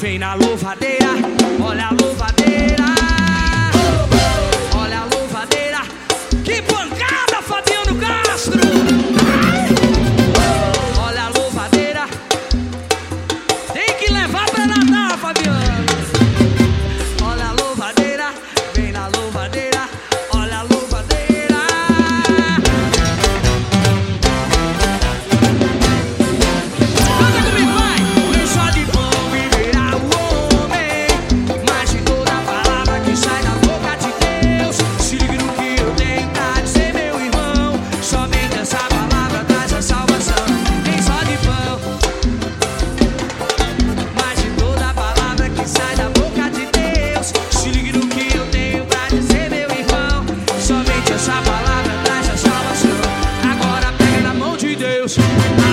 vem na louvadeira, olha a louvadeira, olha a louvadeira. Que pancada, Fabiano Castro! Olha a louvadeira, tem que levar pra Natal, Fabiano. Olha a louvadeira, vem na louvadeira, olha a louvadeira. Canta comigo, vai! Nem só de pão viverá o homem, mas de toda palavra que sai da boca de Deus. Se ligue no que eu tenho pra dizer, meu irmão, somente essa palavra traz a salvação. Nem só de pão, mas de toda palavra que sai da boca de Deus. Se ligue no que eu tenho pra dizer, meu irmão, somente essa palavra traz a salvação. Agora pega na mão de Deus.